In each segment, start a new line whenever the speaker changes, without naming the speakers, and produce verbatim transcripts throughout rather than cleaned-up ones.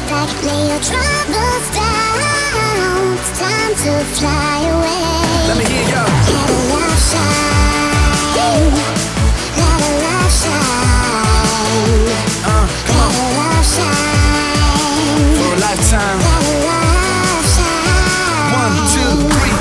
back, lay your troubles down. It's time to fly away.
Let me hear ya.
Let a love shine. Let a love shine.
Uh, come on.
Let a love shine.
For a lifetime.
Let a love shine.
One, two, three.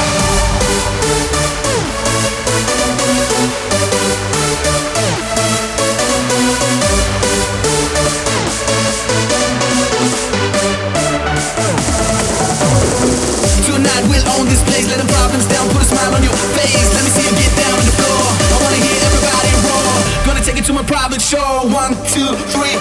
Tonight we'll own this place. Let the problems down, put a smile on your face. Let me see you get down on the floor. I wanna hear everybody roar. Gonna take it to my private shore. One, two, three.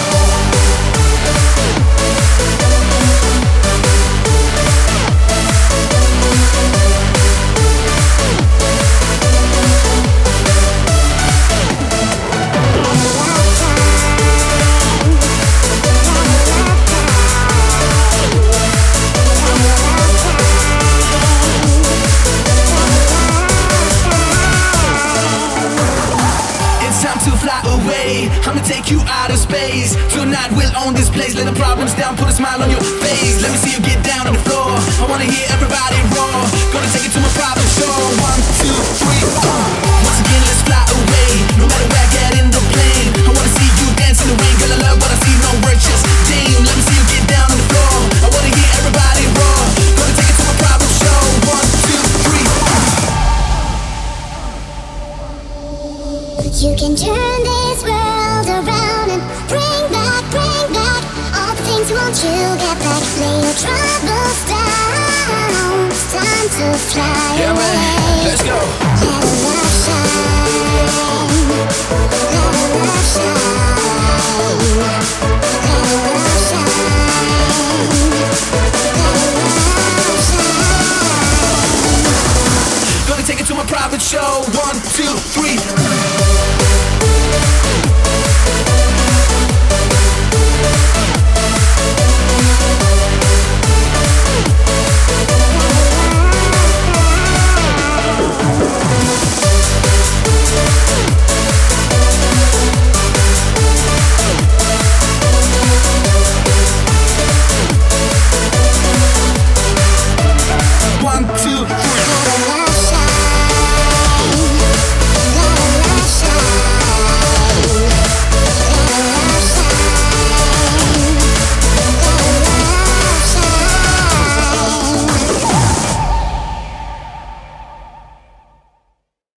I'ma take you out of space. Tonight we'll own this place. Let the problems down, put a smile on your face. Let me see you get down on the floor. I wanna hear everybody roar. Gonna take it to my private shore. One, two, three, uh. Once again, let's fly away. No matter where I get in the plane. I wanna see you dance in the rain. Girl, I love what I see, no words, just damn. Let me see you get down on the floor. I wanna hear everybody roar. Gonna take it to my private shore. One, two, three, uh.
You can turn this world around and bring back, bring back all the things you want to get back. Lay your troubles down. It's time to fly
Yeah,
away.
man. Let's go.
Let a love shine. Let a love shine. Let a love shine. Let a love shine.
Gonna take it to my private show. One, two, three.